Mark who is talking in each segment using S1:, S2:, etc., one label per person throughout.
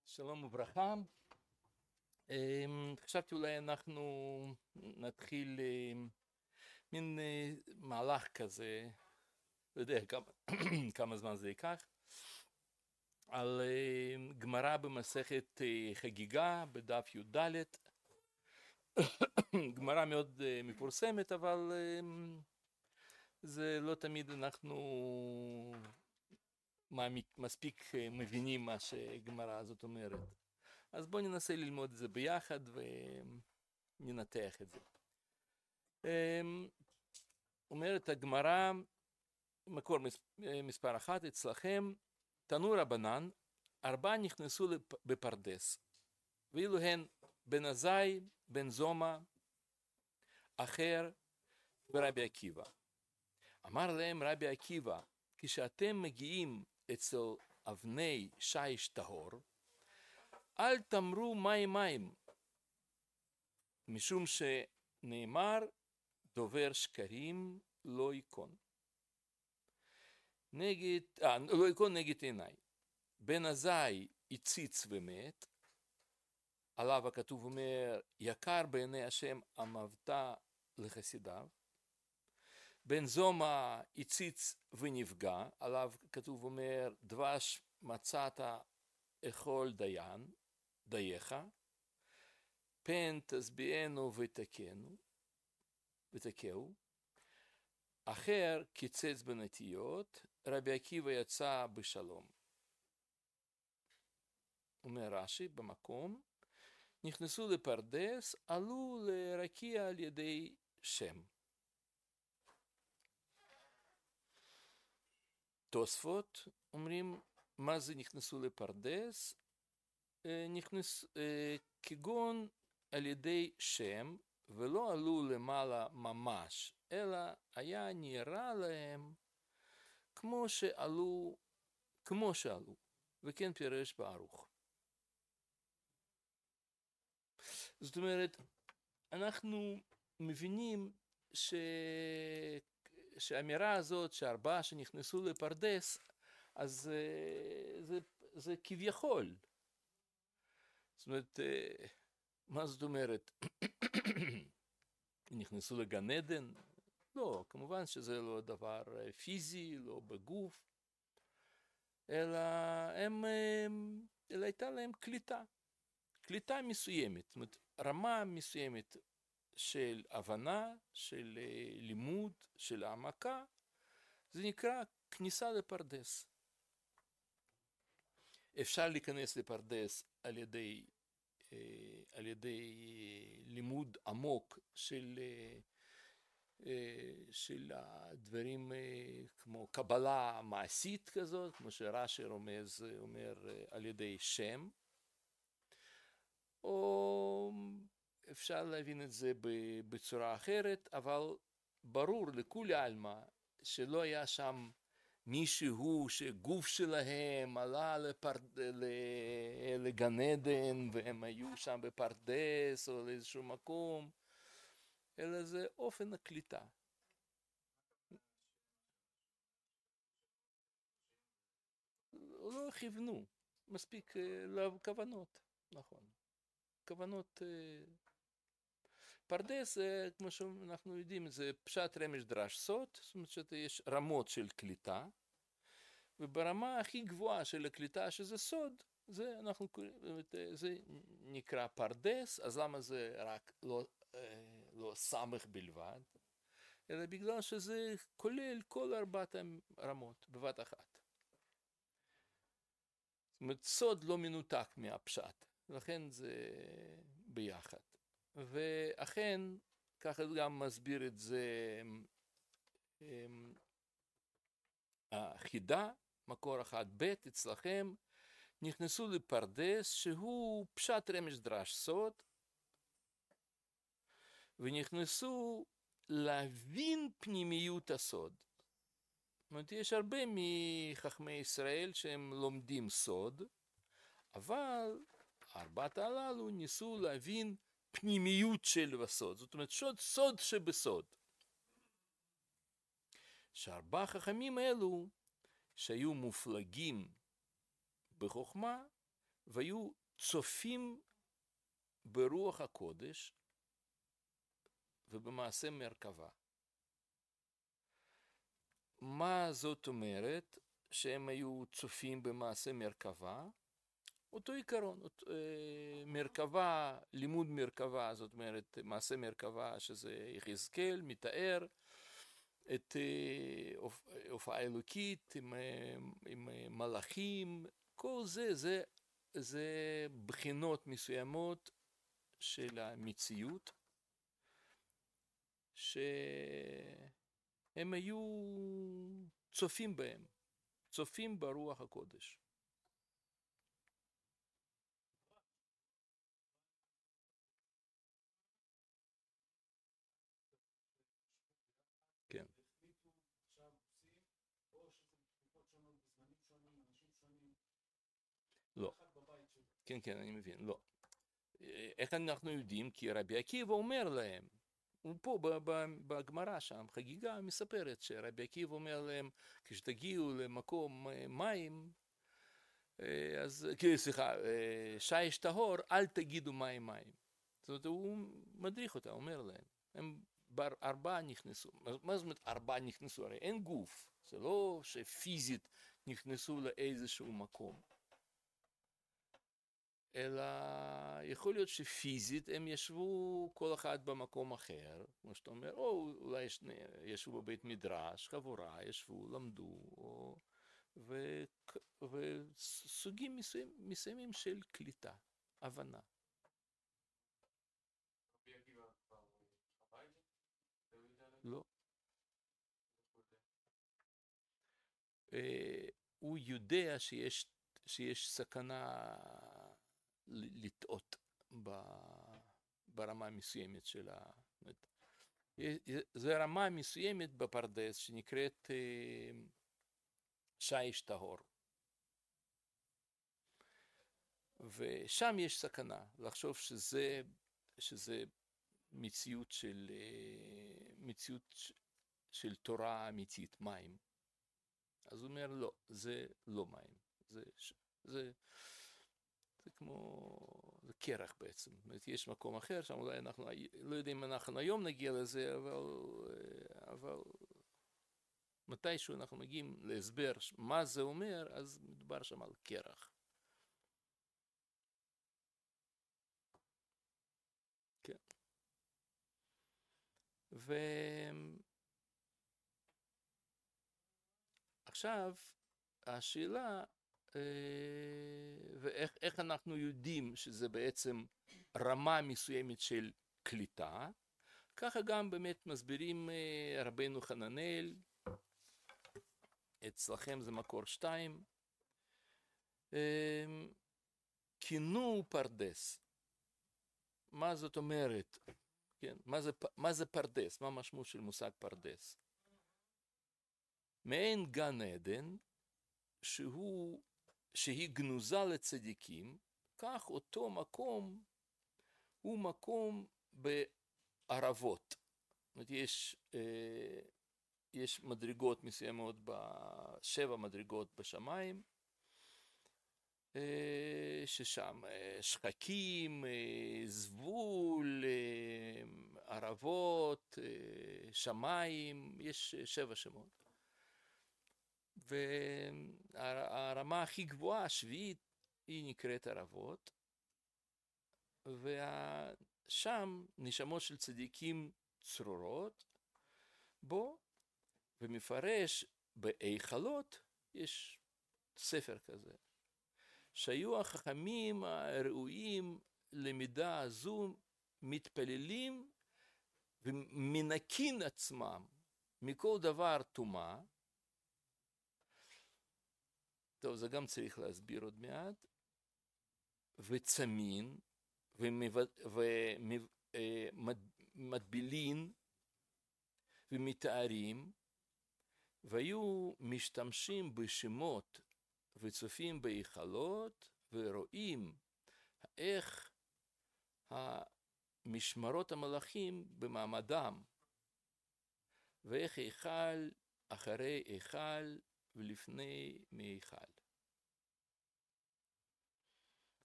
S1: שלום וברכה. חשבתי אולי אנחנו נתחיל מין מהלך כזה, לא יודע כמה זמן זה ייקח, על גמרא במסכת חגיגה בדף י"ד. גמרא מאוד מפורסמת, אבל זה לא תמיד אנחנו מספיק מבינים מה שגמרא הזאת אומרת. אז בואו ננסה ללמוד את זה ביחד וננתח את זה. אומרת הגמרא, מקור מספר 1 אצלכם, תנו רבנן, 4 נכנסו בפרדס, ואילו הן בן עזאי, בן זומא, אחר ורבי עקיבא. אמר להם רבי עקיבא, כשאתם מגיעים אצל אבני שיש טהור, אל תאמרו מים מים, משום שנאמר דובר שקרים לא ייכון. לא ייכון נגד עיניי. בן עזאי הציץ ומת, עליו הכתוב אומר יקר בעיני השם אמרת לחסידיו. בן זומא הציץ ונפגע, עליו כתוב אומר דבש מצאת אכול דייך, פן תשביענו ותקהו. אחר קיצץ בנטיות, רבי עקיבא יצא בשלום. אומר רש"י במקום, נכנסו לפרדס, עלו לרקיע על ידי שם. תוספות אומרים, מה זה נכנסו לפרדס? כגון על ידי שם, ולא עלו למעלה ממש, אלא היה נראה להם כמו שעלו, וכן פירש בערוך. זאת אומרת, אנחנו מבינים שהאמירה הזאת ש4 שנכנסו לפרדס, אז זה כביכול. זאת אומרת, מה זאת אומרת? נכנסו לגן עדן? לא, כמובן שזה לא דבר פיזי, לא בגוף, אלא הייתה להם קליטה מסוימת, זאת אומרת, רמה מסוימת של הבנה, של לימוד, של העמקה, זה נקרא כניסה לפרדס. אפשר להיכנס לפרדס על ידי לימוד עמוק של הדברים כמו קבלה מעשית כזאת, כמו שרש"י רומז אומר על ידי שם, או אפשר להבין את זה בצורה אחרת, אבל ברור לכולי עלמא שלא היה שם מישהו שגוף שלהם עלה לגן עדן והם היו שם בפרדס או לאיזשהו מקום, אלא זה אופן הקליטה. לא כיוונו, מספיק לכוונות, נכון. כוונות, פרדס, כמו שאנחנו יודעים, זה פשט רמז דרש סוד, זאת אומרת שיש רמות של קליטה, וברמה הכי גבוהה של הקליטה שזה סוד, זה נקרא פרדס. אז למה זה רק לא סמך בלבד, אלא בגלל שזה כולל כל 4 הרמות בבת אחת. זאת אומרת, סוד לא מנותק מהפשט, לכן זה ביחד. ואכן, ככה גם מסביר את זה החידה, מקור 1ב' אצלכם, נכנסו לפרדס שהוא פשט רמז דרש סוד, ונכנסו להבין פנימיות הסוד. זאת אומרת, יש הרבה מחכמי ישראל שהם לומדים סוד, אבל 4 הללו ניסו להבין פנימיות של הסוד, זאת אומרת סוד שבסוד. ש4 חכמים אלו שהיו מופלגים בחוכמה, והיו צופים ברוח הקודש ובמעשה מרכבה. מה זאת אומרת שהם היו צופים במעשה מרכבה? אותו עיקרון, מרכבה, לימוד מרכבה, זאת אומרת מעשה מרכבה שזה יחזקאל, מתאר את הופעה אלוקית עם מלאכים, כל זה בחינות מסוימות של המציאות, שהם היו צופים בהם, צופים ברוח הקודש. כן. לא. כן, כן, אני מבין, לא. איך אנחנו יודעים? כי רבי עקיבא אומר להם, הוא פה בגמרא שם, חגיגה מספרת שרבי עקיבא אומר להם, כשתגיעו למקום מים, אז, סליחה, שיש טהור, אל תגידו מים מים. זאת אומרת, הוא מדריך אותה, אומר להם. הם ארבעה נכנסו. מה זאת אומרת ארבעה נכנסו? הרי אין גוף. זה לא שפיזית נכנסו לאיזשהו מקום. אלא יכול להיות שפיזית הם ישבו כל אחד במקום אחר, כמו שאתה אומר, או אולי ישבו בבית מדרש, חבורה, ישבו, למדו, וסוגים מסוימים של קליטה, הבנה. לא. הוא יודע שיש סכנה לטעות ברמה מסוימת של זה רמה מסוימת בפרדס שנקראת שיש טהור. ושם יש סכנה לחשוב שזה מציאות של תורה אמיתית, מים. אז הוא אומר לא, זה לא מים, זה כמו, זה קרח בעצם. זאת אומרת, יש מקום אחר, שם אולי אנחנו לא יודעים אם אנחנו היום נגיע לזה, אבל מתישהו אנחנו מגיעים להסבר מה זה אומר, אז מדובר שם על קרח. כן. ועכשיו, השאלה, ואיך אנחנו יודעים שזה בעצם רמה מסוימת של קליטה, ככה גם באמת מסבירים רבנו חננאל, אצלכם זה מקור 2, כינו פרדס. מה זאת אומרת? כן, מה זה פרדס? מה המשמעות של מושג פרדס? מעין גן עדן, שהיא גנוזה לצדיקים, כך אותו מקום הוא מקום בערבות. זאת אומרת, יש מדרגות מסוימות, 7 מדרגות בשמיים, ששם שחקים, זבול, ערבות, שמיים, יש 7 שמות. והרמה הכי גבוהה, השביעית, היא נקראת ערבות, ושם נשמות של צדיקים צרורות בו, ומפרש בהיכלות, יש ספר כזה, שהיו החכמים הראויים למידה הזו מתפללים ומנקין עצמם מכל דבר טומאה. טוב, זה גם צריך להסביר עוד מעט. וצמין ומטבילין ומתארים, והיו משתמשים בשמות וצופים בהיכלות ורואים איך המשמרות המלאכים במעמדם, ואיך היכל אחרי היכל ולפני מהיכל.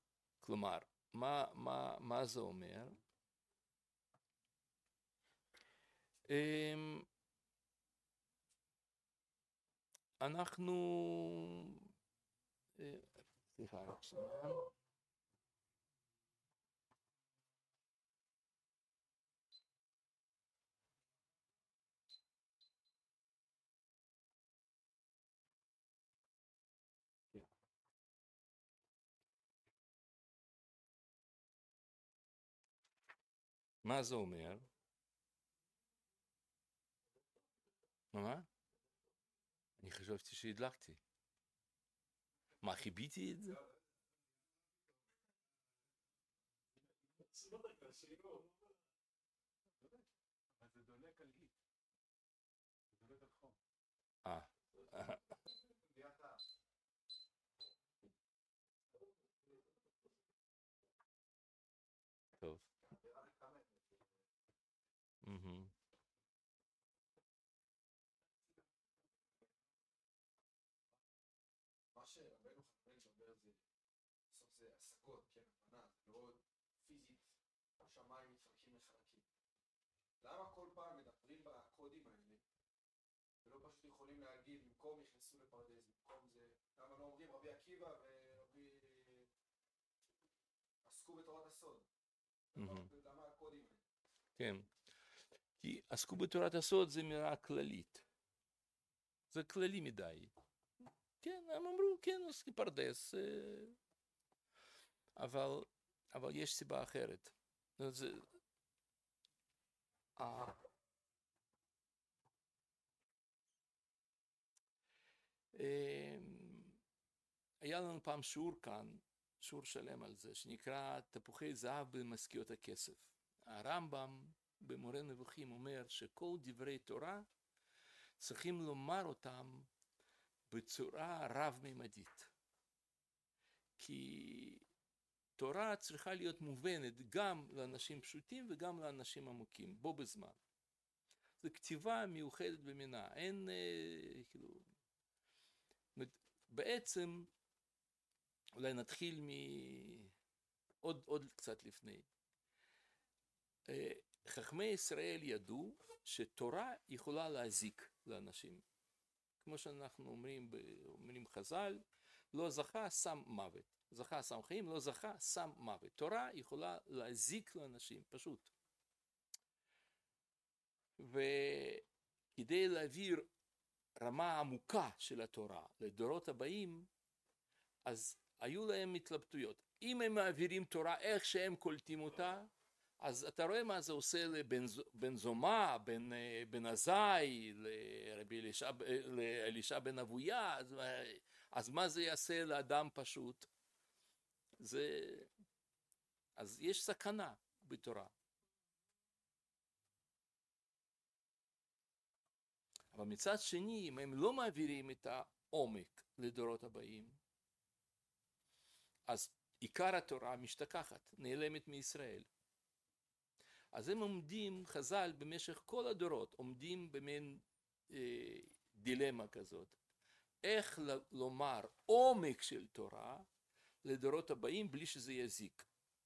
S1: כלומר, מה זה אומר? אנחנו, סליחה, רק שנייה. מה זה אומר? מה? אני חשבתי שהדלקתי. מה, חיביתי את זה? אה. טוב.
S2: מה שרבנו חננאל מדבר זה, בסוף זה השגות, כן, הבנה, זה מאוד פיזית, השמיים מתחלקים לחלקים. למה כל פעם מדברים בקודים האלה, ולא פשוט יכולים להגיד, במקום נכנסו לפרדס, במקום זה, למה לא אומרים רבי עקיבא ורבי עסקו בתורת הסוד? למה הקודים האלה?
S1: כן, כי עסקו בתורת הסוד זה מילה כללית. זה כללי מדי. כן, הם אמרו, כן, עסקי פרדס, אבל יש סיבה אחרת. זה, היה לנו פעם שיעור כאן, שיעור שלם על זה, שנקרא תפוחי זהב במשכיות הכסף. הרמב"ם במורה נבוכים אומר שכל דברי תורה צריכים לומר אותם בצורה רב-ממדית. כי תורה צריכה להיות מובנת גם לאנשים פשוטים וגם לאנשים עמוקים, בו בזמן. זו כתיבה מיוחדת במינה, אין כאילו... בעצם, אולי נתחיל עוד קצת לפני. חכמי ישראל ידעו שתורה יכולה להזיק לאנשים. כמו שאנחנו אומרים חז"ל, לא זכה שם מוות. זכה שם חיים, לא זכה שם מוות. תורה יכולה להזיק לאנשים, פשוט. וכדי להעביר רמה עמוקה של התורה לדורות הבאים, אז היו להם התלבטויות. אם הם מעבירים תורה איך שהם קולטים אותה, אז אתה רואה מה זה עושה לבן זומא, בן עזאי, לאלישע בן אבויה, אז מה זה יעשה לאדם פשוט? אז יש סכנה בתורה. אבל מצד שני, אם הם לא מעבירים את העומק לדורות הבאים, אז עיקר התורה משתכחת, נעלמת מישראל. אז הם עומדים, חז"ל במשך כל הדורות, עומדים במין דילמה כזאת. איך לומר עומק של תורה לדורות הבאים בלי שזה יזיק.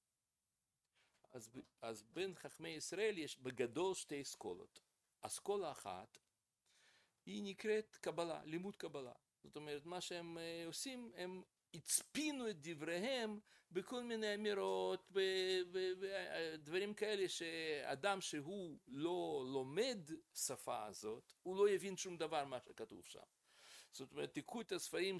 S1: אז בין חכמי ישראל יש בגדול שתי אסכולות. אסכולה אחת היא נקראת קבלה, לימוד קבלה. זאת אומרת, מה שהם עושים, הם הצפינו את דבריהם בכל מיני אמירות ודברים כאלה שאדם שהוא לא לומד שפה הזאת, הוא לא יבין שום דבר מה שכתוב שם. זאת אומרת, תיקחו את הספרים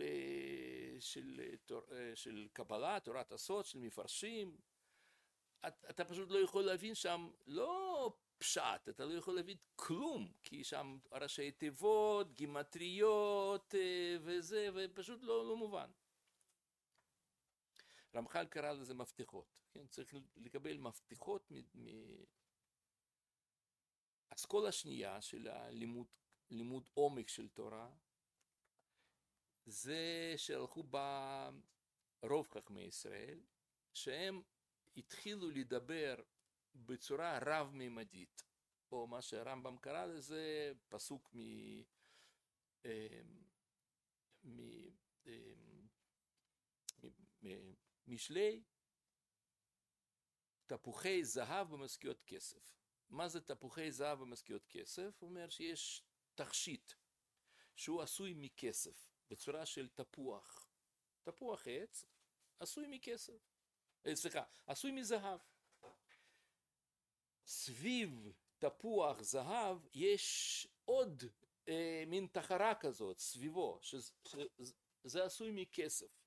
S1: של קבלה, תורת הסוד, של מפרשים, אתה פשוט לא יכול להבין שם, לא פשט, אתה לא יכול להבין כלום, כי שם ראשי תיבות, גימטריות וזה, ופשוט לא מובן. רמח"ל קרא לזה מפתחות, כן? צריך לקבל מפתחות אסכולה שנייה של לימוד עומק של תורה, זה שהלכו בה רוב חכמי ישראל, שהם התחילו לדבר בצורה רב-ממדית, או מה שהרמב"ם קרא לזה פסוק משלי, תפוחי זהב במשכיות כסף. מה זה תפוחי זהב במשכיות כסף? הוא אומר שיש תכשיט שהוא עשוי מכסף, בצורה של תפוח. תפוח עץ עשוי מכסף. סליחה, עשוי מזהב. סביב תפוח זהב יש עוד מין תחרה כזאת סביבו, שזה עשוי מכסף.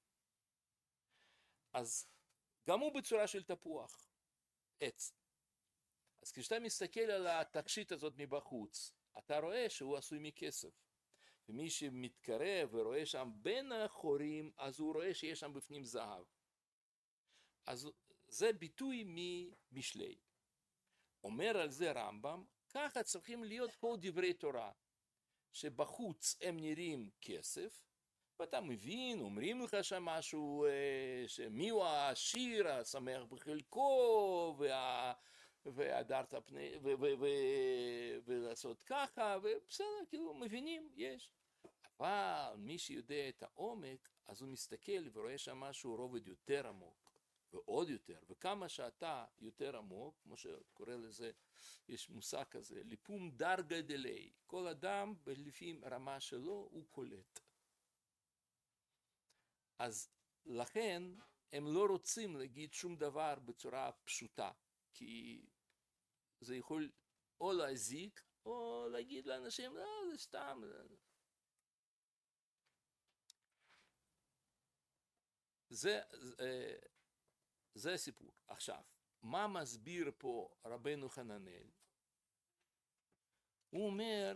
S1: אז גם הוא בצורה של תפוח עץ. אז כשאתה מסתכל על התכשיט הזאת מבחוץ, אתה רואה שהוא עשוי מכסף. ומי שמתקרב ורואה שם בין החורים, אז הוא רואה שיש שם בפנים זהב. אז זה ביטוי ממשלי. אומר על זה רמב"ם, ככה צריכים להיות כל דברי תורה, שבחוץ הם נראים כסף, ואתה מבין, אומרים לך שם משהו, שמי הוא העשיר, השמח בחלקו, והדרת פני, ולעשות ככה, ובסדר, כאילו מבינים, יש. אבל מי שיודע את העומק, אז הוא מסתכל ורואה שם משהו רובד יותר עמוק, ועוד יותר, וכמה שאתה יותר עמוק, כמו שקורא לזה, יש מושג כזה, ליפום דרגה דלי, כל אדם לפי רמה שלו הוא קולט. אז לכן הם לא רוצים להגיד שום דבר בצורה פשוטה, כי זה יכול או להזיק, או להגיד לאנשים, לא, זה סתם. זה הסיפור. עכשיו, מה מסביר פה רבנו חננאל? הוא אומר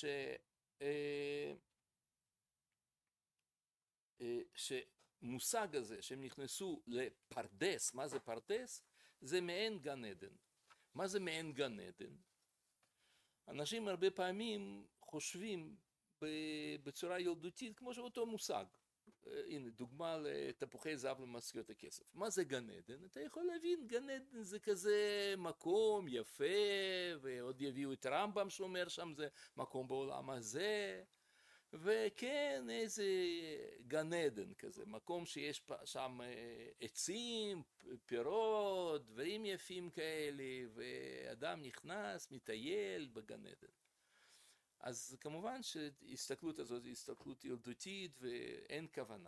S1: שמושג הזה שהם נכנסו לפרדס, מה זה פרדס? זה מעין גן עדן. מה זה מעין גן עדן? אנשים הרבה פעמים חושבים בצורה ילדותית כמו שאותו מושג. הנה דוגמה לתפוחי זהב למשכיות הכסף. מה זה גן עדן? אתה יכול להבין, גן עדן זה כזה מקום יפה, ועוד יביאו את רמב"ם שאומר שם זה מקום בעולם הזה, וכן איזה גן עדן כזה, מקום שיש שם עצים, פירות, דברים יפים כאלה, ואדם נכנס, מטייל בגן עדן. אז כמובן שההסתכלות הזאת היא הסתכלות ילדותית ואין כוונה.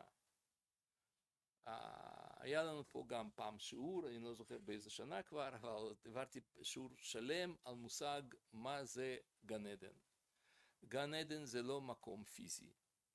S1: היה לנו פה גם פעם שיעור, אני לא זוכר באיזה שנה כבר, אבל העברתי שיעור שלם על מושג מה זה גן עדן. גן עדן זה לא מקום פיזי.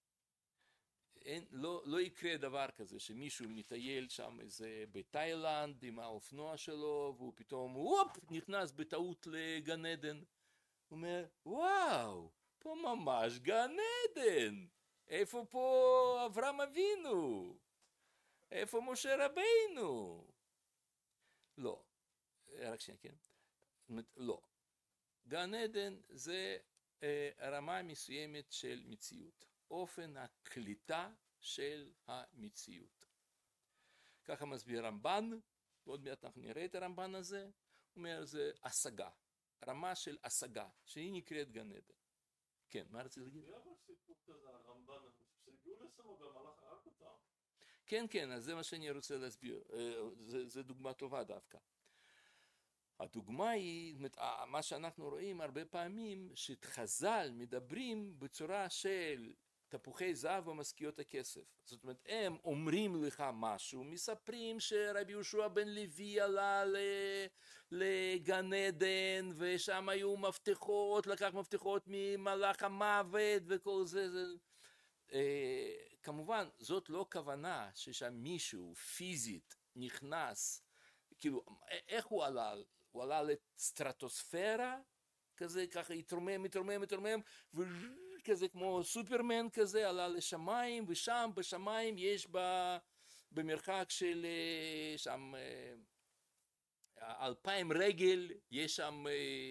S1: לא יקרה דבר כזה שמישהו מטייל שם איזה בתאילנד עם האופנוע שלו, והוא פתאום נכנס בטעות לגן עדן. הוא אומר, וואו, פה ממש גן עדן. איפה פה אברהם אבינו? איפה משה רבינו? לא. רק שנייה, כן? לא. גן עדן זה רמה מסוימת של מציאות. אופן הקליטה של המציאות. ככה מסביר רמב"ן, ועוד מעט אנחנו נראה את הרמב"ן הזה, הוא אומר זה השגה. רמה של השגה, שהיא נקראת גן עדן. כן, מה רציתי להגיד?
S3: היה אבל סיפור כזה, הרמב"ן, שהגיעו לשם במהלך הרג אותם.
S1: כן, כן, אז זה מה שאני רוצה להסביר. זה דוגמה טובה דווקא. הדוגמה היא, מה שאנחנו רואים הרבה פעמים, שחז"ל מדברים בצורה של תפוחי זהב ומשכיות הכסף. זאת אומרת, הם אומרים לך משהו, מספרים שרבי יהושע בן לוי עלה לגן עדן, ושם היו מפתחות, לקח מפתחות ממלאך המוות וכל זה. כמובן, זאת לא כוונה ששם מישהו פיזית נכנס, כאילו, איך הוא עלה? הוא עלה לסטרטוספירה, כזה, ככה התרומם, וכזה כמו סופרמן כזה, עלה לשמיים, ושם בשמיים יש במרחק של שם 2,000 רגל, יש שם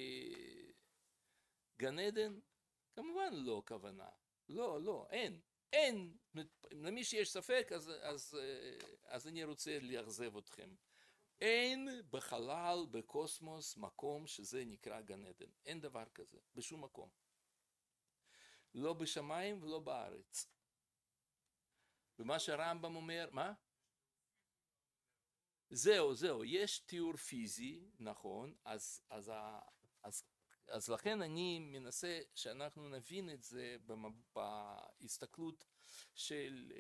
S1: גן עדן? כמובן לא כוונה. לא, אין. למי שיש ספק, אז אני רוצה לאכזב אתכם. אין בחלל, בקוסמוס, מקום שזה נקרא גן עדן. אין דבר כזה, בשום מקום. לא בשמיים ולא בארץ. ומה שהרמב"ם אומר, מה? זהו, יש תיאור פיזי, נכון, אז לכן אני מנסה שאנחנו נבין את זה בהסתכלות של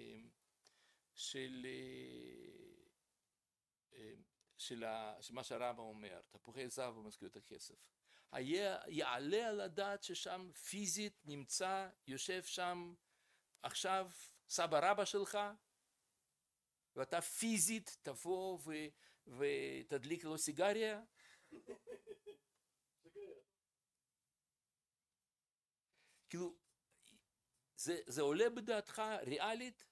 S1: מה שהרמב"ם אומר, תפוחי זהב ומזכירות הכסף. יעלה על הדעת ששם פיזית נמצא, יושב שם עכשיו סבא רבא שלך, ואתה פיזית תבוא ותדליק לו סיגריה? כאילו, זה עולה בדעתך ריאלית?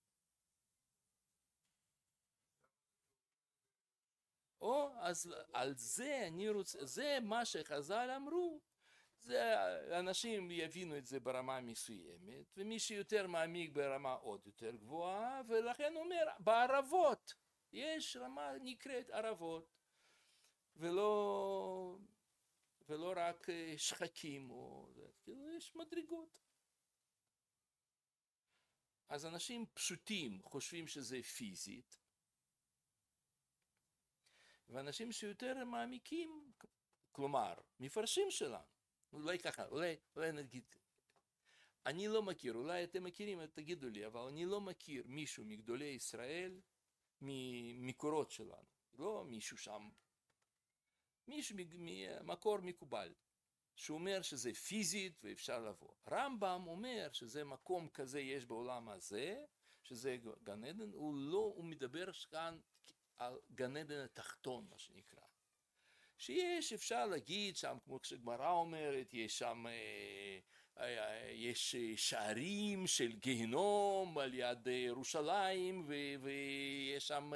S1: אז על זה אני רוצה, זה מה שחז"ל אמרו, זה אנשים יבינו את זה ברמה מסוימת, ומי שיותר מעמיק ברמה עוד יותר גבוהה, ולכן אומר, בערבות, יש רמה נקראת ערבות, ולא רק שחקים, כאילו יש מדרגות. אז אנשים פשוטים חושבים שזה פיזית, ואנשים שיותר מעמיקים, כלומר, מפרשים שלנו, אולי ככה, אולי נגיד, אני לא מכיר, אולי אתם מכירים, תגידו לי, אבל אני לא מכיר מישהו מגדולי ישראל, ממקורות שלנו, לא מישהו שם, מישהו ממקור מקובל, שאומר שזה פיזית ואפשר לבוא. רמב"ם אומר שזה מקום כזה יש בעולם הזה, שזה גן עדן, הוא מדבר כאן על גן עדן התחתון, מה שנקרא. שיש, אפשר להגיד שם, כמו שגמרא אומרת, יש שם, יש שערים של גיהנום על יד ירושלים, ויש שם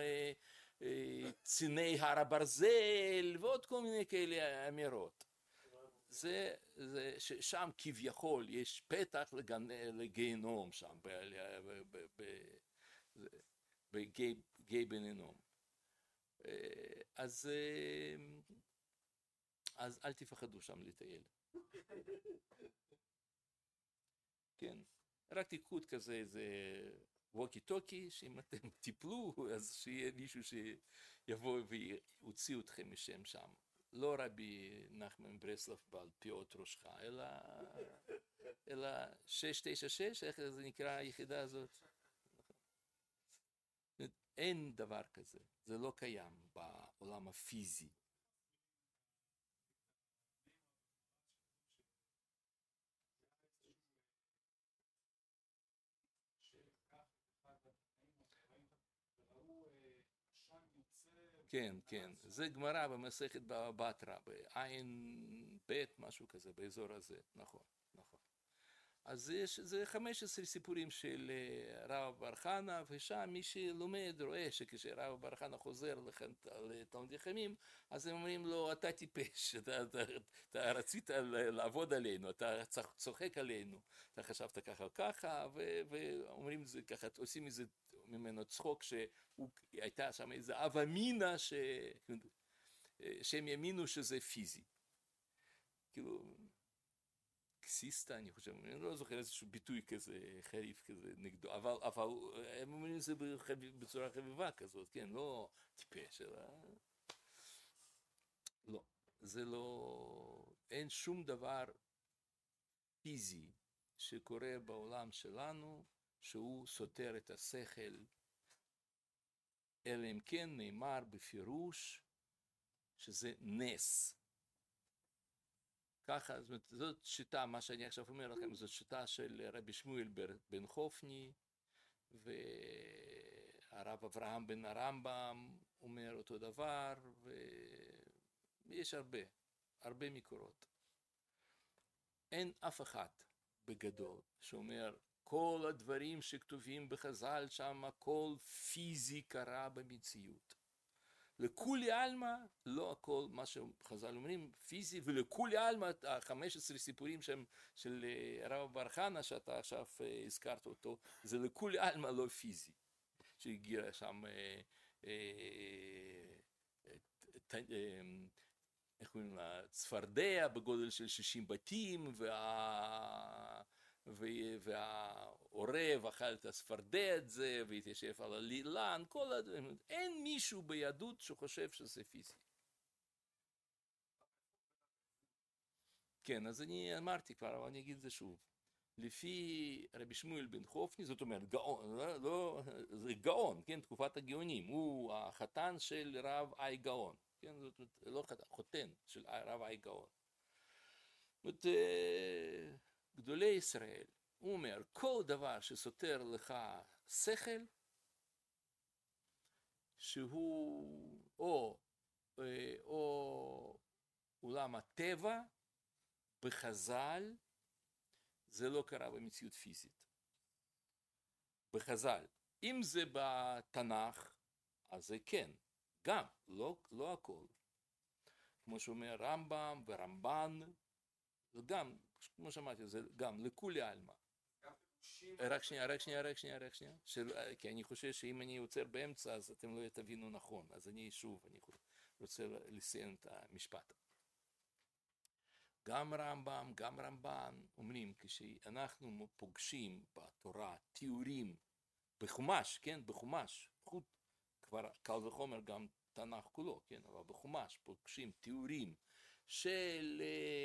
S1: ציני הר הברזל, ועוד כל מיני כאלה אמירות. שם כביכול יש פתח לגיהנום שם, בגיא בן הינום. אז אל תפחדו שם לטייל. כן, רק תיקחו כזה איזה ווקי טוקי, שאם אתם תיפלו, אז שיהיה מישהו שיבוא ויוציא אתכם משם שם. לא רבי נחמן ברסלב בעל פאות ראשך, אלא 696, איך זה נקרא היחידה הזאת? אין דבר כזה, זה לא קיים בעולם הפיזי. כן, זה גמרא במסכת בבא בתרא, בעין בית, משהו כזה, באזור הזה, נכון. אז זה 15 סיפורים של רב בר חנא, ושם מי שלומד רואה שכשרב בר חנא חוזר לתלמידי חכמים, אז הם אומרים לו, אתה טיפש, אתה רצית לעבוד עלינו, אתה צוחק עלינו, אתה חשבת ככה או ככה, ואומרים זה ככה, עושים ממנו צחוק שהייתה שם איזה הווה אמינא שהם יאמינו שזה פיזי. כאילו, קסיסטה, אני חושב, אני לא זוכר איזשהו ביטוי כזה, חריף כזה נגדו, אבל הם אומרים את זה בצורה חביבה כזאת, כן, לא טיפש, אלא... לא, זה לא... אין שום דבר פיזי שקורה בעולם שלנו, שהוא סותר את השכל, אלא אם כן נאמר בפירוש שזה נס. ככה, זאת שיטה, מה שאני עכשיו אומר לכם, זאת שיטה של רבי שמואל בן חופני, והרב אברהם בן הרמב"ם אומר אותו דבר, ויש הרבה מקורות. אין אף אחד בגדול שאומר, כל הדברים שכתובים בחז"ל שם, הכל פיזי קרה במציאות. לכולי עלמא, לא הכל מה שחז"ל אומרים פיזי, ולכולי עלמא, 15 סיפורים של הרב בר חנא, שאתה עכשיו הזכרת אותו, זה לכולי עלמא לא פיזי. שהגיע שם, איך קוראים לה, צפרדע בגודל של 60 בתים, עורב, אכל את הספרדע את זה, והתיישב על הלילן, כל הדברים. אין מישהו ביהדות שחושב שזה פיזי. כן, אז אני אמרתי כבר, אבל אני אגיד את זה שוב. לפי רבי שמואל בן חופני, זאת אומרת, גאון, לא, זה גאון, כן, תקופת הגאונים, הוא החתן של רב אי גאון, כן, זאת אומרת, לא חתן, חותן של רב אי גאון. זאת אומרת, גדולי ישראל, הוא אומר, כל דבר שסותר לך שכל, שהוא או עולם הטבע, בחז"ל, זה לא קרה במציאות פיזית. בחז"ל. אם זה בתנ"ך, אז זה כן. גם, לא הכל. כמו שאומר רמב"ם ורמב"ן, וגם, כמו שאמרתי, זה גם לכולי עלמא. רק שנייה. כי אני חושב שאם אני עוצר באמצע, אז אתם לא תבינו נכון. אז אני רוצה לסיים את המשפט. גם רמב"ם, גם רמב"ן אומרים, כשאנחנו פוגשים בתורה תיאורים בחומש, כן, בחומש, כבר קל וחומר גם תנ"ך כולו, כן, אבל בחומש פוגשים תיאורים של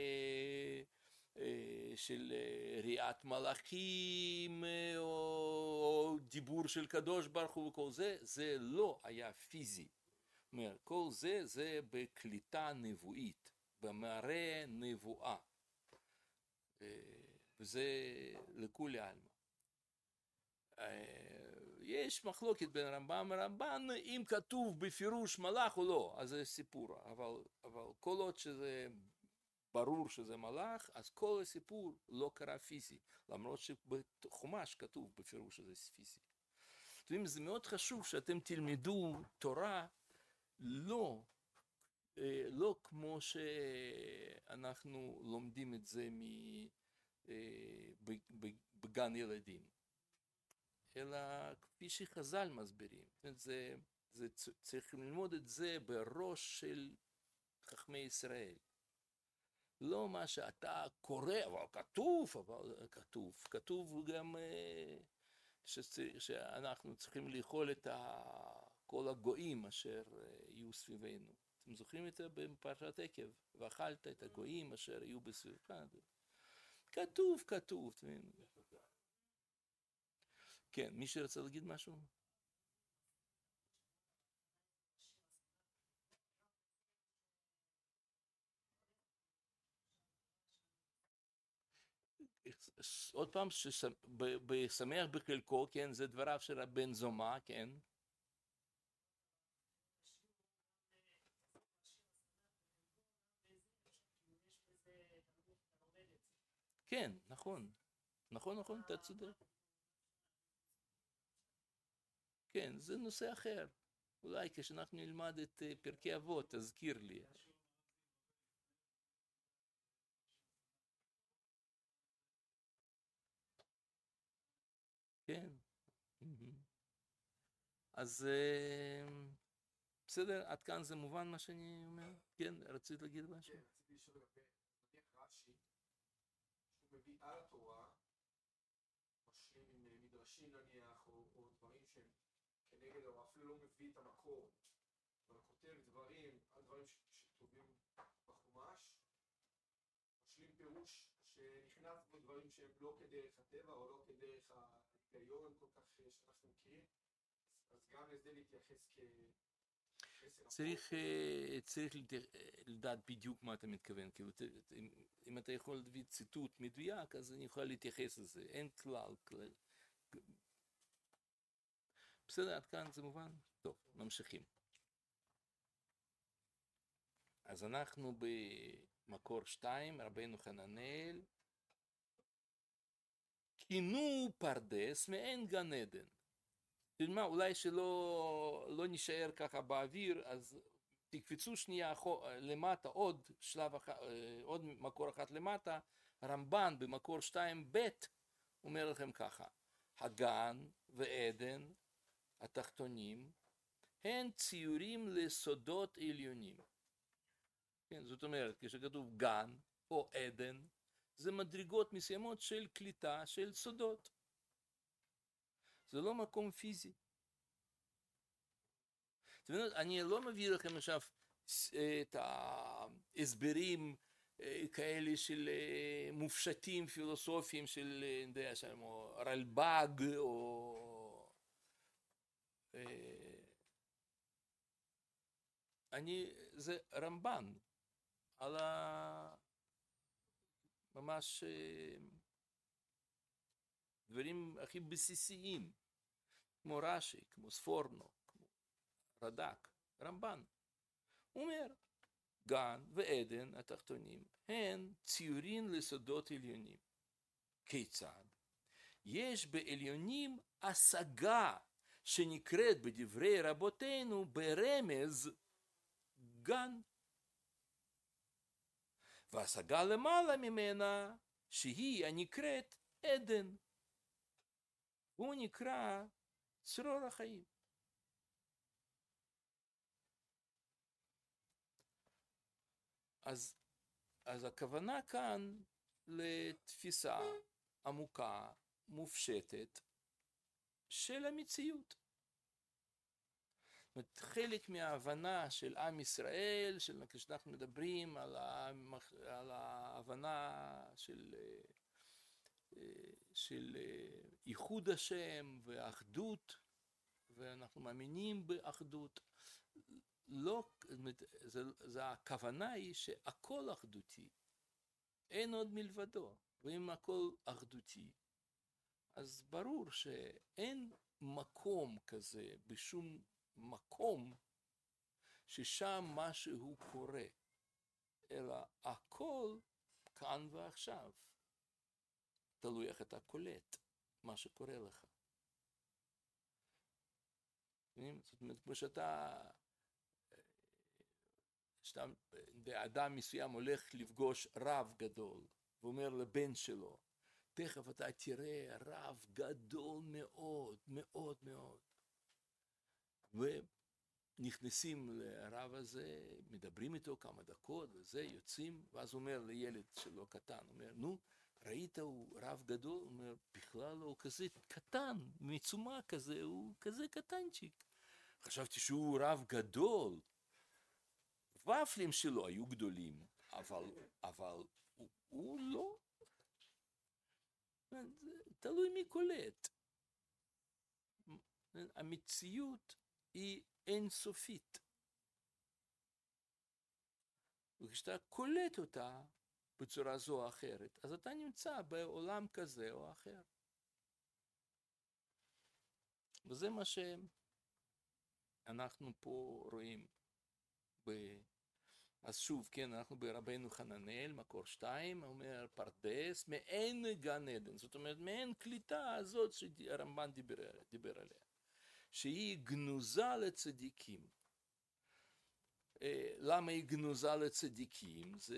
S1: ראיית מלאכים או דיבור של קדוש ברוך הוא וכל זה, זה לא היה פיזי. זאת אומרת, כל זה בקליטה נבואית. במראה נבואה, וזה לכולי עלמא. יש מחלוקת בין רמב"ם ורמב"ן, אם כתוב בפירוש מלאך או לא, אז זה סיפור, אבל כל עוד שזה ברור שזה מלאך, אז כל הסיפור לא קרה פיזי, למרות שבחומש כתוב בפירוש שזה פיזי. זה מאוד חשוב שאתם תלמדו תורה לא כמו שאנחנו לומדים את זה בגן ילדים, אלא כפי שחז"ל מסבירים. צריך ללמוד את זה בראש של חכמי ישראל. לא מה שאתה קורא, אבל כתוב גם שאנחנו צריכים לאכול את כל הגויים אשר יהיו סביבנו. אתם זוכרים את זה בפרשת עקב, ואכלת את הגויים אשר היו בסביבך. כתוב. כן, מי שרצה להגיד משהו? עוד פעם, בשמח בחלקו, כן, זה דבריו של הבן זומא, כן. כן, נכון, אתה צודק. כן, זה נושא אחר. אולי כשאנחנו נלמד את פרקי אבות, תזכיר לי. כן. אז בסדר, עד כאן זה מובן מה שאני אומר? כן, רצית להגיד משהו?
S2: כן, רציתי לשאול לגבי, נניח רש"י, שהוא מביא על התורה, משלים עם מדרשים נניח, או דברים שהם כנגד, או אפילו לא מביא את המקור, אבל כותב דברים על דברים שכתובים בחומש, משלים פירוש שנכנס בו דברים שהם לא כדרך הטבע, או לא כדרך ההיגיון כל כך שאנחנו מכירים, אז גם לזה להתייחס
S1: צריך לדעת בדיוק מה אתה מתכוון, אם אתה יכול להביא ציטוט מדויק, אז אני יכול להתייחס לזה, אין כלל. בסדר, עד כאן זה מובן? טוב, ממשיכים. אז אנחנו במקור 2, רבנו חננאל, כינו פרדס מעין גן עדן. תלמה, אולי שלא נשאר ככה באוויר, אז תקפצו שנייה למטה, עוד מקור אחד למטה, רמב"ן במקור 2 ב' אומר לכם ככה, הגן ועדן התחתונים הן ציורים לסודות עליונים. כן, זאת אומרת, כשכתוב גן או עדן, זה מדרגות מסוימות של קליטה של סודות. זה לא מקום פיזי. זאת אומרת, אני לא מביא לכם עכשיו את ההסברים כאלה של מופשטים פילוסופיים של, אני יודע, שם, או רלב"ג, או זה רמב"ן, על ממש דברים הכי בסיסיים, כמו רש"י, כמו ספורנו, כמו רד"ק, רמב"ן. הוא אומר, גן ועדן התחתונים הן ציורים לסודות עליונים. כיצד? יש בעליונים השגה שנקראת בדברי רבותינו ברמז גן. והשגה למעלה ממנה שהיא הנקראת עדן. הוא נקרא צרור החיים. אז הכוונה כאן לתפיסה עמוקה, מופשטת, של המציאות. חלק מההבנה של עם ישראל, כשאנחנו מדברים על ההבנה של ייחוד השם ואחדות, ואנחנו מאמינים באחדות, לא, זה הכוונה היא שהכל אחדותי, אין עוד מלבדו, ואם הכל אחדותי, אז ברור שאין מקום כזה בשום מקום ששם משהו קורה, אלא הכל כאן ועכשיו, תלוי איך אתה קולט מה שקורה לך. זאת אומרת, כמו אדם מסוים הולך לפגוש רב גדול, ואומר לבן שלו, תכף אתה תראה רב גדול מאוד, מאוד מאוד. ונכנסים לרב הזה, מדברים איתו כמה דקות, וזה, יוצאים, ואז הוא אומר לילד שלו קטן, אומר, נו, ראית הוא רב גדול? הוא אומר, בכלל לא, הוא כזה קטן, מצומק כזה, הוא כזה קטנצ'יק. חשבתי שהוא רב גדול. ופלים שלו היו גדולים, אבל הוא לא. תלוי מי קולט. המציאות היא אינסופית. וכשאתה קולט אותה בצורה זו או אחרת, אז אתה נמצא בעולם כזה או אחר. וזה מה שאנחנו פה רואים. אז שוב, כן, אנחנו ברבנו חננאל, מקור 2, אומר פרדס, מעין גן עדן. זאת אומרת, מעין קליטה הזאת שהרמב"ן דיבר עליה. שהיא גנוזה לצדיקים. למה היא גנוזה לצדיקים? זה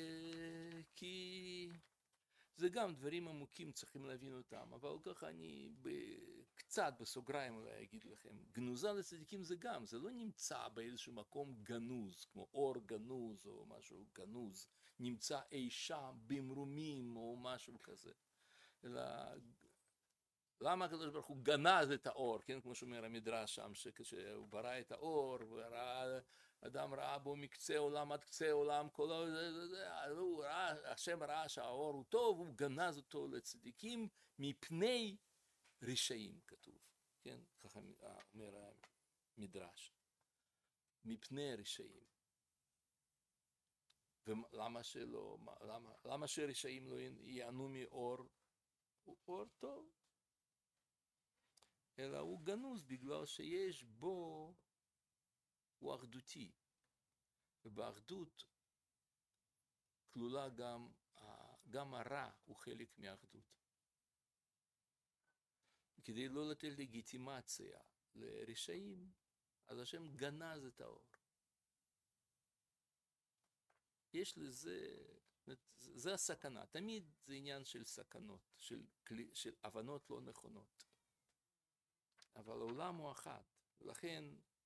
S1: כי זה גם דברים עמוקים, צריכים להבין אותם, אבל ככה אני קצת בסוגריים אולי אגיד לכם, גנוזה לצדיקים זה גם, זה לא נמצא באיזשהו מקום גנוז, כמו אור גנוז או משהו גנוז, נמצא אי שם במרומים או משהו כזה, אלא למה הקדוש ברוך הוא גנז את האור, כן, כמו שאומר המדרש שם, שכשהוא ברא את האור, אדם ראה בו מקצה עולם עד קצה עולם, השם ראה שהאור הוא טוב, הוא גנז אותו לצדיקים מפני רשעים, כתוב, כן, ככה אומר המדרש, מפני רשעים. ולמה שלא, למה שרשעים לא יענו מאור? הוא אור טוב. אלא הוא גנוז בגלל שיש בו, הוא אחדותי. ובאחדות כלולה גם הרע הוא חלק מהאחדות. כדי לא לתת לגיטימציה לרשעים, אז השם גנז את האור. יש לזה, זה הסכנה. תמיד זה עניין של סכנות, של הבנות לא נכונות. אבל העולם הוא אחד, ולכן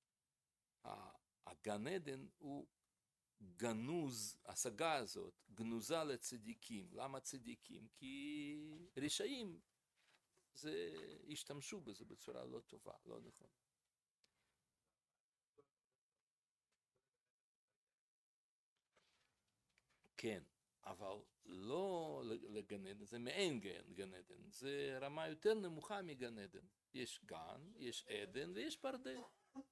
S1: הגן עדן הוא גנוז, השגה הזאת, גנוזה לצדיקים. למה צדיקים? כי רשעים השתמשו בזה בצורה לא טובה, לא נכון. כן, אבל לא לגן עדן, זה מעין גן עדן, זה רמה יותר נמוכה מגן עדן. יש גן, יש עדן ויש פרדס.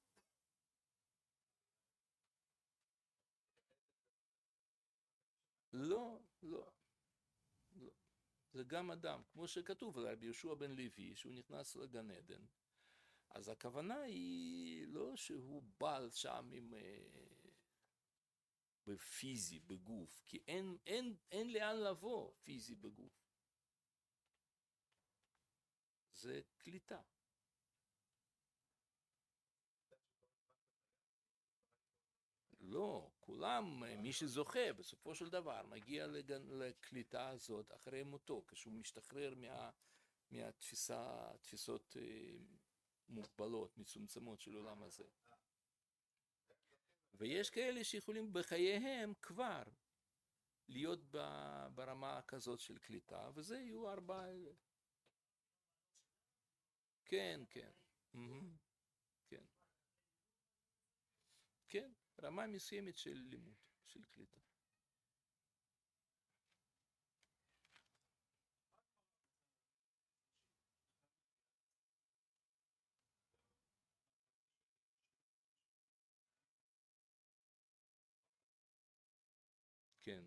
S1: לא, לא, לא. זה גם אדם, כמו שכתוב על רבי יהושע בן לוי, שהוא נכנס לגן עדן. אז הכוונה היא לא שהוא בא שם עם בפיזי, בגוף, כי אין לאן לבוא פיזי בגוף. זה קליטה. לא, כולם, מי שזוכה בסופו של דבר מגיע לקליטה הזאת אחרי מותו, כשהוא משתחרר תפיסות מוגבלות, מצומצמות של עולם הזה. ויש כאלה שיכולים בחייהם כבר להיות ברמה כזאת של קליטה, וזה יהיו 4 אלה. כן, כן. כן. כן, רמה מסוימת של לימוד, של קליטה. כן.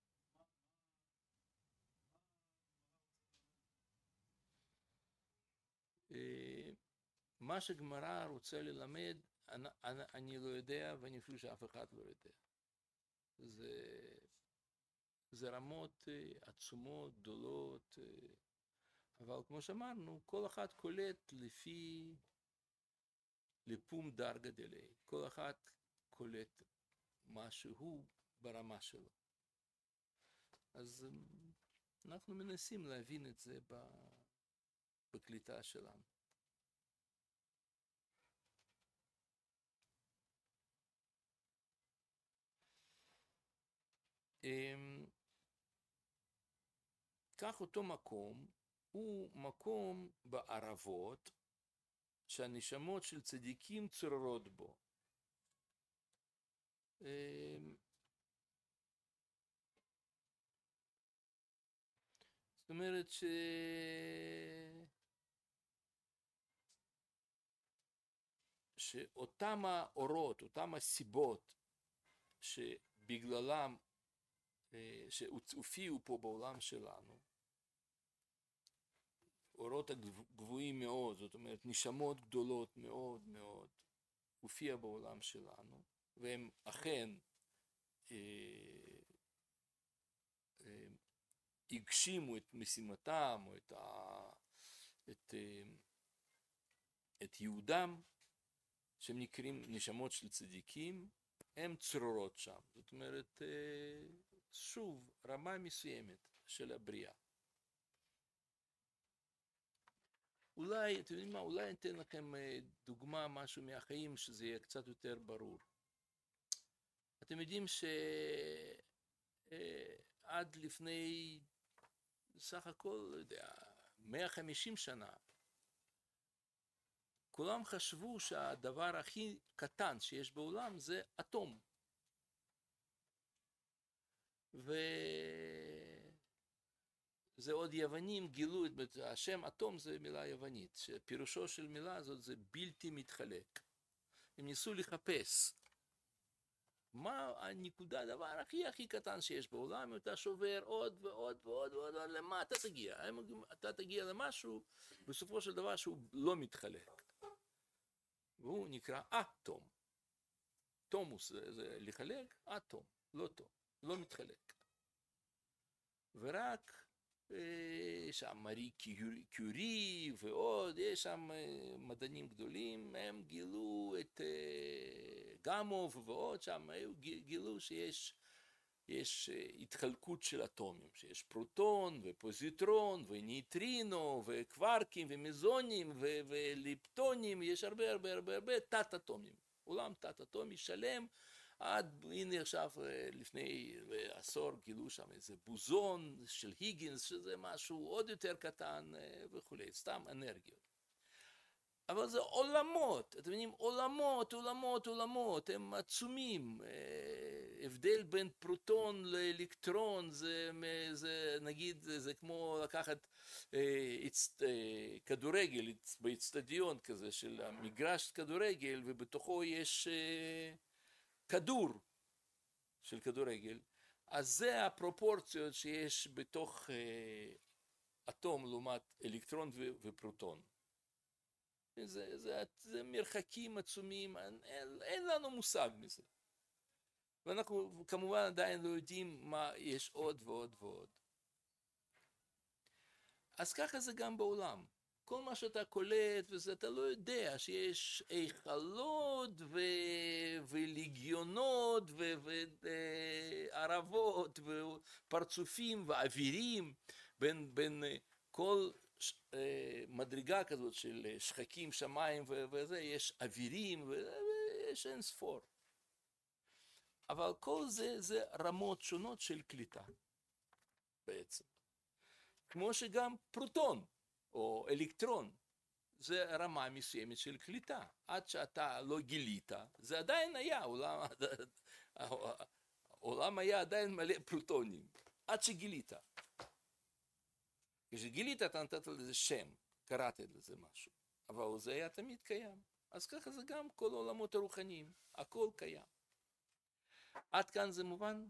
S1: מה שגמרא רוצה ללמד, אני לא יודע, ואני חושב שאף אחד לא יודע. זה רמות עצומות, גדולות, אבל כמו שאמרנו, כל אחד קולט לפי לפום דרגה דלי. כל אחד קולט משהו ברמה שלו. אז אנחנו מנסים להבין את זה בקליטה שלנו. כך אותו מקום הוא מקום בערבות שהנשמות של צדיקים צרורות בו. זאת אומרת שאותם האורות, אותם הסיבות שבגללם שהופיעו פה בעולם שלנו, אורות הגבוהים מאוד, זאת אומרת נשמות גדולות מאוד מאוד, הופיע בעולם שלנו, והם אכן הגשימו את משימתם או את יהודם, שהם נקראים נשמות של צדיקים, הם צרורות שם. זאת אומרת, שוב, רמה מסוימת של הבריאה. אולי, אתם יודעים מה, אולי אתן לכם דוגמה, משהו מהחיים, שזה יהיה קצת יותר ברור. אתם יודעים שעד לפני, סך הכל, לא יודע, 150 שנה, כולם חשבו שהדבר הכי קטן שיש בעולם זה אטום. וזה עוד יוונים גילו, השם אטום זה מילה יוונית, שפירושו של מילה הזאת זה בלתי מתחלק. הם ניסו לחפש מה הנקודה, הדבר הכי קטן שיש בעולם, אם אתה שובר עוד ועוד ועוד ועוד, למה אתה תגיע? אתה תגיע למשהו, בסופו של דבר שהוא לא מתחלק. והוא נקרא אטום. תומוס זה לחלק, אטום, לא טוב, לא מתחלק. ורק שם מארי קיורי ועוד, יש שם מדענים גדולים, הם גילו את גמוב ועוד, שם גילו שיש התחלקות של אטומים, שיש פרוטון ופוזיטרון וניטרינו וקווארקים ומזונים וליפטונים, יש הרבה תת אטומים, עולם תת אטומי שלם, הנה עכשיו לפני עשור גילו שם איזה בוזון של היגינס, שזה משהו עוד יותר קטן וכולי, סתם אנרגיות. אבל זה עולמות, אתם מבינים, עולמות, עולמות, עולמות, הם עצומים. הבדל בין פרוטון לאלקטרון, זה נגיד, זה כמו לקחת כדורגל באצטדיון כזה של מגרש כדורגל, ובתוכו יש כדור של כדורגל. אז זה הפרופורציות שיש בתוך אטום לעומת אלקטרון ופרוטון. זה מרחקים עצומים, אין לנו מושג מזה. ואנחנו כמובן עדיין לא יודעים מה יש עוד ועוד ועוד. אז ככה זה גם בעולם. כל מה שאתה קולט וזה, אתה לא יודע שיש היכלות וליגיונות וערבות ופרצופים ואווירים בין כל מדרגה כזאת של שחקים, שמיים וזה, יש אווירים ויש אין ספור. אבל כל זה רמות שונות של קליטה בעצם. כמו שגם פרוטון או אלקטרון, זה רמה מסוימת של קליטה. עד שאתה לא גילית, זה עדיין היה, העולם היה עדיין מלא פרוטונים, עד שגילית. כשגילית אתה נתת לזה שם, קראת לזה משהו, אבל זה היה תמיד קיים. אז ככה זה גם כל העולמות הרוחניים, הכל קיים. עד כאן זה מובן?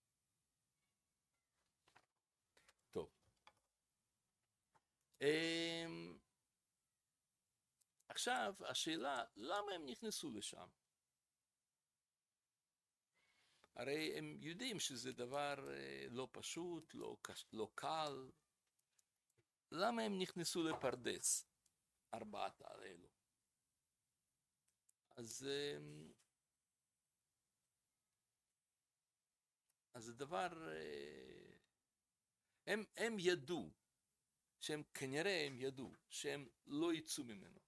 S1: טוב. עכשיו השאלה, למה הם נכנסו לשם? הרי הם יודעים שזה דבר לא פשוט, לא קל. למה הם נכנסו לפרדס, ארבעת האלו? אז זה דבר, הם ידעו, כנראה הם ידעו שהם לא יצאו ממנו.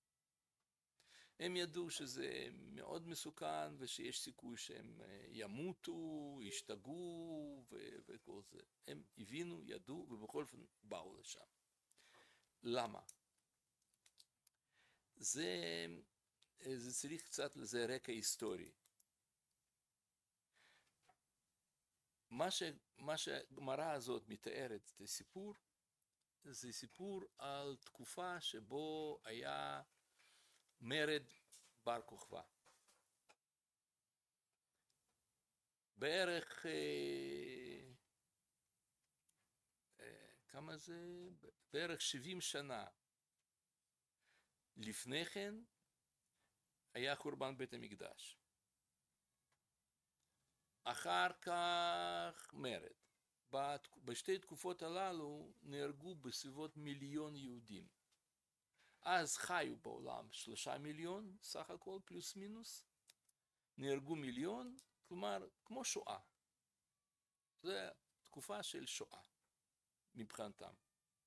S1: הם ידעו שזה מאוד מסוכן ושיש סיכוי שהם ימותו, ישתגעו וכל זה. הם הבינו, ידעו ובכל אופן באו לשם. למה? זה צריך קצת לזה רקע היסטורי. מה שהגמרא הזאת מתארת את הסיפור, זה סיפור על תקופה שבו היה מרד בר כוכבא. בערך, כמה זה? בערך 70 שנה לפני כן היה חורבן בית המקדש. אחר כך מרד. בשתי תקופות הללו נהרגו בסביבות 1,000,000 יהודים. אז חיו בעולם 3 מיליון, סך הכל פלוס מינוס. נהרגו 1,000,000, כלומר, כמו שואה. זו תקופה של שואה, מבחינתם.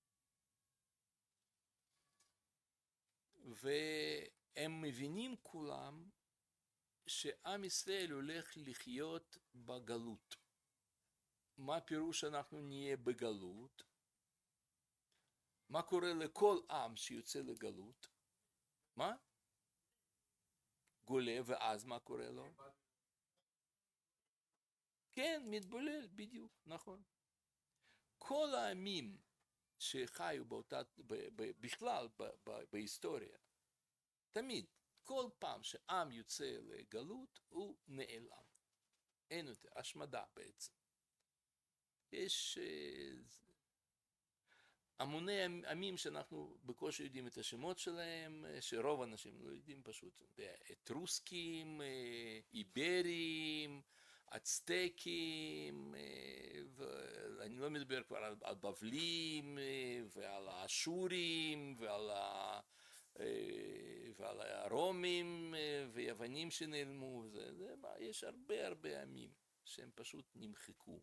S1: והם מבינים כולם שעם ישראל הולך לחיות בגלות. מה פירוש שאנחנו נהיה בגלות? מה קורה לכל עם שיוצא לגלות? מה? גולה, ואז מה קורה לו? כן, מתבולל, בדיוק, נכון. כל העמים שחיו בכלל בהיסטוריה, תמיד, כל פעם שעם יוצא לגלות, הוא נעלם. אין יותר, השמדה בעצם. יש המוני עמים שאנחנו בקושי יודעים את השמות שלהם, שרוב האנשים לא יודעים פשוט. אתרוסקים, איברים, אצטקים, ואני לא מדבר כבר על בבלים, ועל האשורים, ועל הרומים, ויוונים שנעלמו. יש הרבה עמים שהם פשוט נמחקו.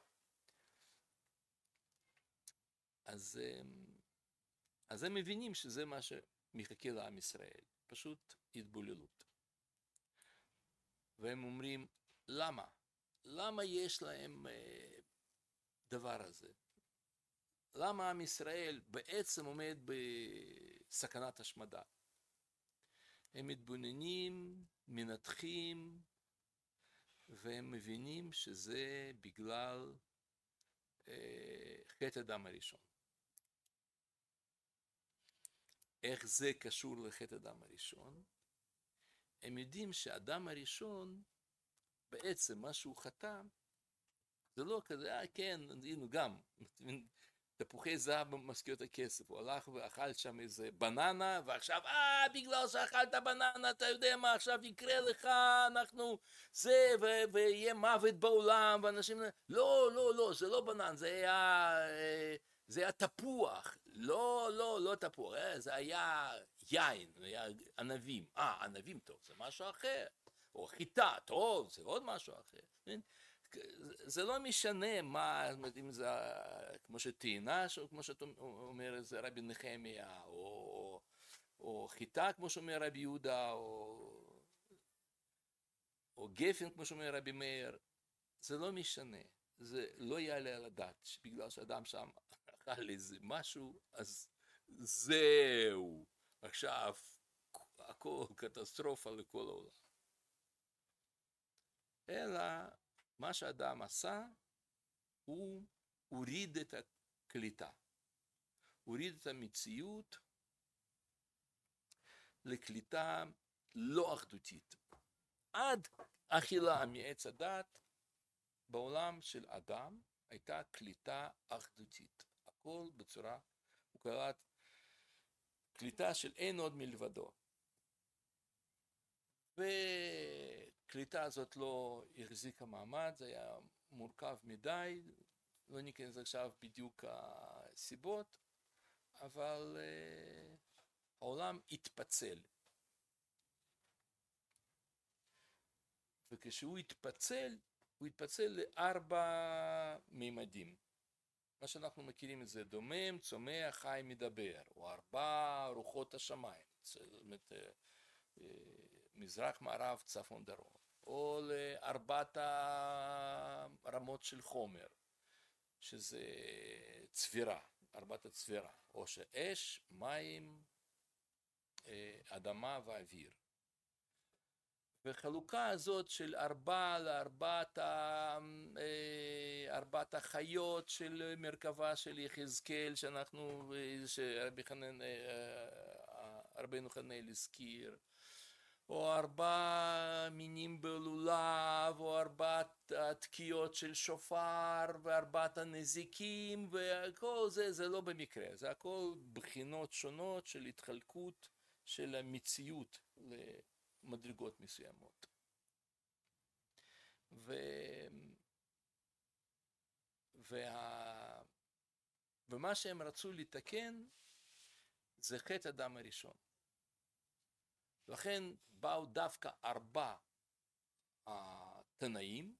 S1: אז הם מבינים שזה מה שמחכה לעם ישראל, פשוט התבוללות. והם אומרים, למה? למה יש להם דבר הזה? למה עם ישראל בעצם עומד בסכנת השמדה? הם מתבוננים, מנתחים, והם מבינים שזה בגלל חטא אדם הראשון. איך זה קשור לחטא אדם הראשון? הם יודעים שאדם הראשון, בעצם מה שהוא חטא, זה לא כזה, כן, הנה גם, תפוחי זהב במשכיות הכסף, הוא הלך ואכל שם איזה בננה, ועכשיו, בגלל שאכלת בננה, אתה יודע מה עכשיו יקרה לך, אנחנו, זה, ויהיה מוות בעולם, ואנשים, לא, לא, לא, זה לא בננה, זה היה תפוח, לא תפוח, זה היה יין, זה היה ענבים, ענבים טוב, זה משהו אחר, או חיטה, טוב, זה עוד משהו אחר, זה לא משנה מה, אם זה כמו שטעינה, או כמו שאתה אומר, זה רבי נחמיה, או חיטה, כמו שאומר רבי יהודה, או גפן, כמו שאומר רבי מאיר, זה לא משנה, זה לא יעלה על הדעת, בגלל שאדם שם אכל איזה משהו, אז זהו, עכשיו הכל קטסטרופה לכל העולם. אלא מה שאדם עשה, הוא הוריד את הקליטה, הוריד את המציאות לקליטה לא אחדותית. עד אכילה מעץ הדת, בעולם של אדם הייתה קליטה אחדותית. הכל בצורה, הוא קראת קליטה של אין עוד מלבדו. וקליטה הזאת לא החזיקה מעמד, זה היה מורכב מדי, לא ניכנס עכשיו בדיוק הסיבות, אבל העולם התפצל. וכשהוא התפצל, הוא התפצל לארבע מימדים. מה שאנחנו מכירים את זה, דומם, צומח, חי, מדבר, או ארבע רוחות השמיים, זאת אומרת, מזרח, מערב, צפון, דרום, או לארבעת הרמות של חומר, שזה צבירה, ארבעת הצבירה, או שאש, מים, אדמה ואוויר. וחלוקה הזאת של ארבעת החיות של מרכבה של יחזקאל, רבנו חננאל הזכיר, או ארבע מינים בלולב, או ארבעת התקיעות של שופר, וארבעת הנזיקים, וכל זה, זה לא במקרה, זה הכל בחינות שונות של התחלקות של המציאות למדרגות מסוימות. ומה שהם רצו לתקן, זה חטא אדם הראשון. לכן באו דווקא ארבע התנאים,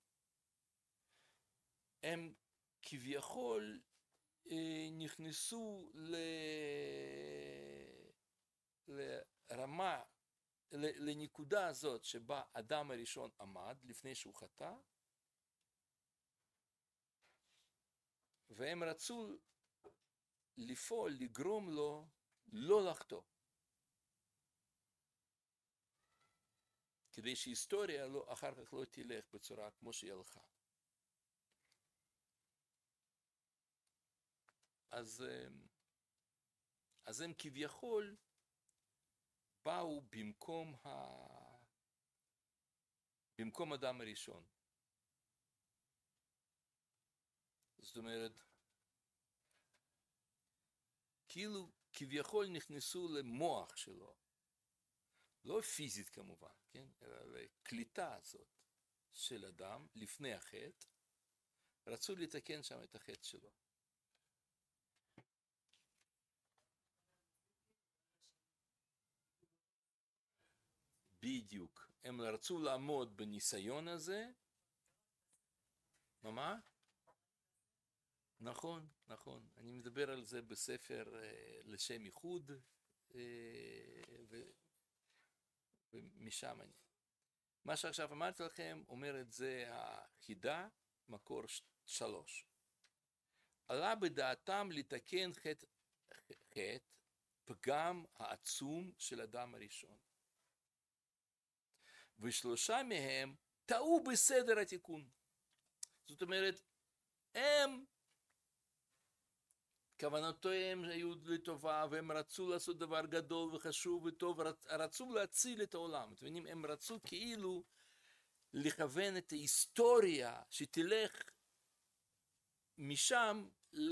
S1: הם כביכול נכנסו לרמה, לנקודה הזאת שבה אדם הראשון עמד לפני שהוא חטא, והם רצו לפעול, לגרום לו לא לחטוא. כדי שהיסטוריה לא, אחר כך לא תלך בצורה כמו שהיא הלכה. אז הם כביכול באו במקום אדם הראשון. זאת אומרת, כאילו כביכול נכנסו למוח שלו, לא פיזית כמובן, כן? אלא לקליטה הזאת של אדם לפני החטא, רצו לתקן שם את החטא שלו. בדיוק, הם רצו לעמוד בניסיון הזה. מה? נכון, נכון, אני מדבר על זה בספר לשם ייחוד, ומשם אני. מה שעכשיו אמרתי לכם, אומר את זה החידה, מקור 3. עלה בדעתם לתקן חטא, פגם העצום של אדם הראשון. ושלושה מהם טעו בסדר התיקון. זאת אומרת, הם, כוונותיהם היו לטובה, והם רצו לעשות דבר גדול וחשוב וטוב, רצו להציל את העולם. אתם מבינים, הם רצו כאילו לכוון את ההיסטוריה שתלך משם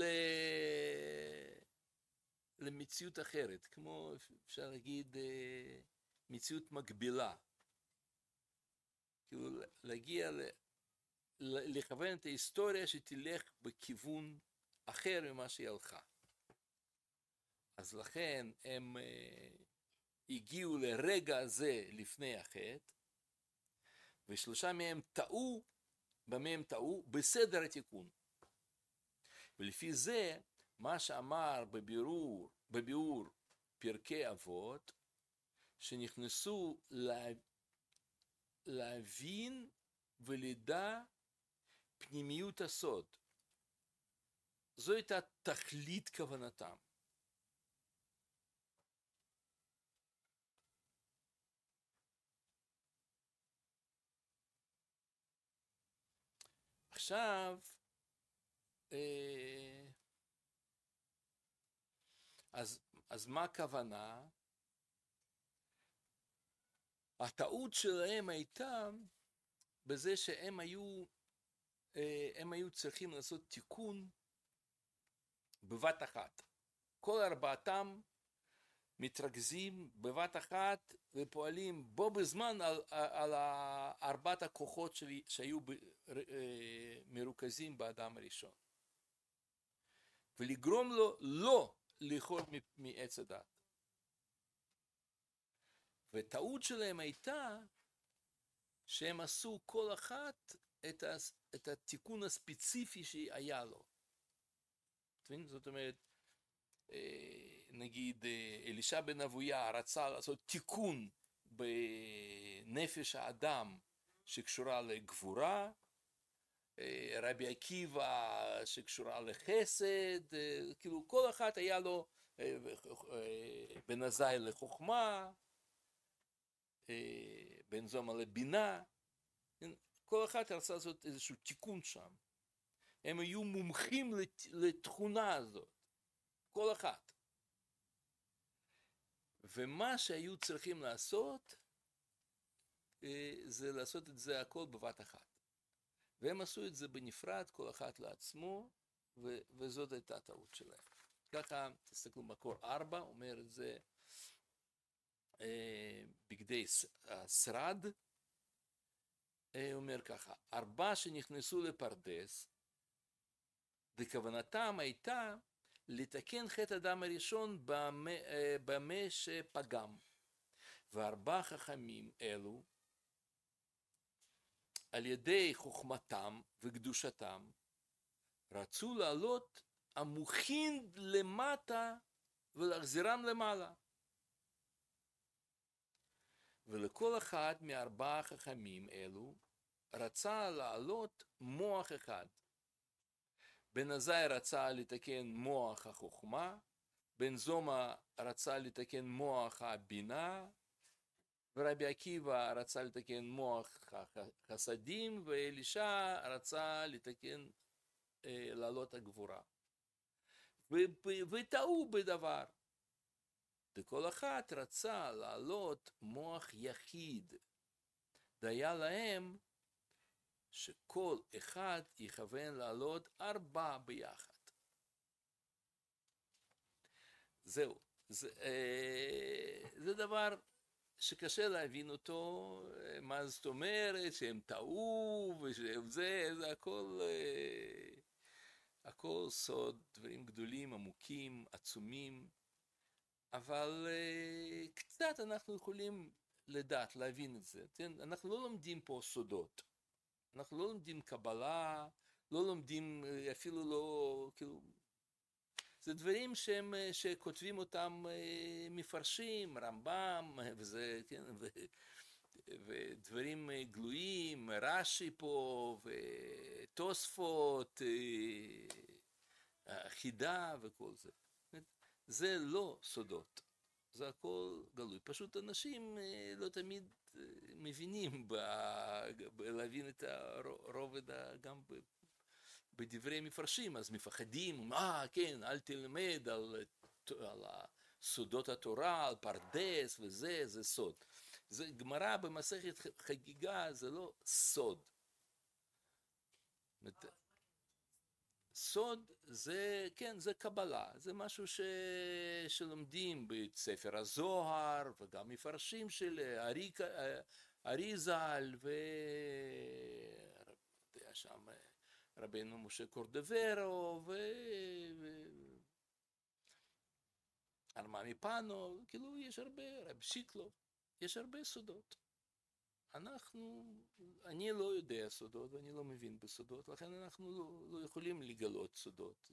S1: למציאות אחרת, כמו אפשר להגיד מציאות מקבילה. כאילו להגיע לכוון את ההיסטוריה שתלך בכיוון אחר ממה שהיא הלכה. אז לכן הם הגיעו לרגע הזה לפני החטא, ושלושה מהם טעו, במה הם טעו? בסדר התיקון. ולפי זה, מה שאמר בביאור פרקי אבות, שנכנסו להבין ולדע פנימיות הסוד. זו הייתה תכלית כוונתם. עכשיו, אז מה הכוונה? הטעות שלהם הייתה בזה שהם היו צריכים לעשות תיקון בבת אחת. כל ארבעתם מתרכזים בבת אחת ופועלים בו בזמן על ארבעת הכוחות שהיו מרוכזים באדם הראשון. ולגרום לו לא לאכול מעץ הדת. וטעות שלהם הייתה שהם עשו כל אחת את התיקון הספציפי שהיה לו. זאת אומרת, נגיד אלישע בן אבויה רצה לעשות תיקון בנפש האדם שקשורה לגבורה, רבי עקיבא שקשורה לחסד, כאילו כל אחת היה לו בן עזאי לחוכמה, בן זומא לבינה, כל אחת רצה לעשות איזשהו תיקון שם. הם היו מומחים לתכונה הזאת, כל אחת. ומה שהיו צריכים לעשות, זה לעשות את זה הכל בבת אחת. והם עשו את זה בנפרד, כל אחת לעצמו, וזאת הייתה טעות שלהם. ככה, תסתכלו, מקור 4, אומר את זה, בגדי שרד, אומר ככה, 4 שנכנסו לפרדס, וכוונתם הייתה לתקן חטא אדם הראשון במה שפגם. ו4 חכמים אלו, על ידי חוכמתם וקדושתם, רצו לעלות המוחין למטה ולהחזירם למעלה. ולכל אחד מ4 חכמים אלו רצה לעלות מוח אחד. בן עזאי רצה לתקן מוח החוכמה, בן זומא רצה לתקן מוח הבינה, ורבי עקיבא רצה לתקן מוח החסדים, ואלישע רצה לתקן לעלות הגבורה. וטעו בדבר. וכל אחת רצה לעלות מוח יחיד. דהיה להם שכל אחד יכוון לעלות 4 ביחד. זהו. זה דבר שקשה להבין אותו, מה זאת אומרת, שהם טעו, וזה הכל סוד, דברים גדולים, עמוקים, עצומים, אבל קצת אנחנו יכולים לדעת, להבין את זה. אנחנו לא לומדים פה סודות, אנחנו לא לומדים קבלה, לא לומדים, אפילו לא, כאילו, זה דברים שכותבים אותם מפרשים, רמב"ם, וזה, כן, ודברים גלויים, רש"י פה, ותוספות, חידה וכל זה. זה לא סודות, זה הכל גלוי. פשוט אנשים לא תמיד מבינים להבין את הרובד גם בדברי מפרשים, אז מפחדים, כן, אל תלמד על סודות התורה, על פרדס וזה, זה סוד. זה גמרא במסכת חגיגה, זה לא סוד. סוד זה, כן, זה קבלה, זה משהו שלומדים בספר הזוהר, וגם מפרשים של ארי ז"ל, שם רבנו משה קורדברו, ארמה מפנו, כאילו יש הרבה, רב שיקלו, יש הרבה סודות. אני לא יודע סודות ואני לא מבין בסודות, לכן אנחנו לא יכולים לגלות סודות.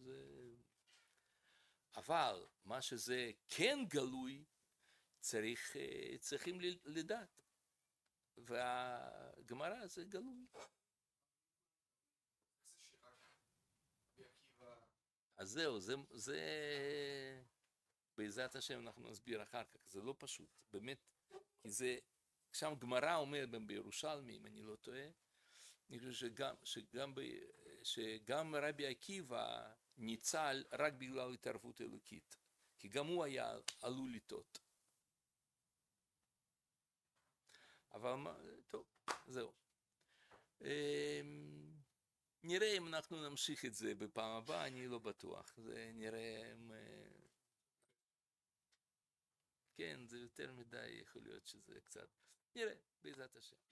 S1: אבל מה שזה כן גלוי, צריכים לדעת. והגמרא זה גלוי. אז זהו, זה בעזרת השם אנחנו נסביר אחר כך, זה לא פשוט, באמת, כי זה, שם גמרא אומר בירושלמי, אם אני לא טועה, אני חושב שגם רבי עקיבא ניצל רק בגלל התערבות אלוקית, כי גם הוא היה עלול לטעות. אבל טוב, זהו. נראה אם אנחנו נמשיך את זה בפעם הבאה, אני לא בטוח. נראה אם... כן, זה יותר מדי, יכול להיות שזה קצת... נראה, בעזרת השם.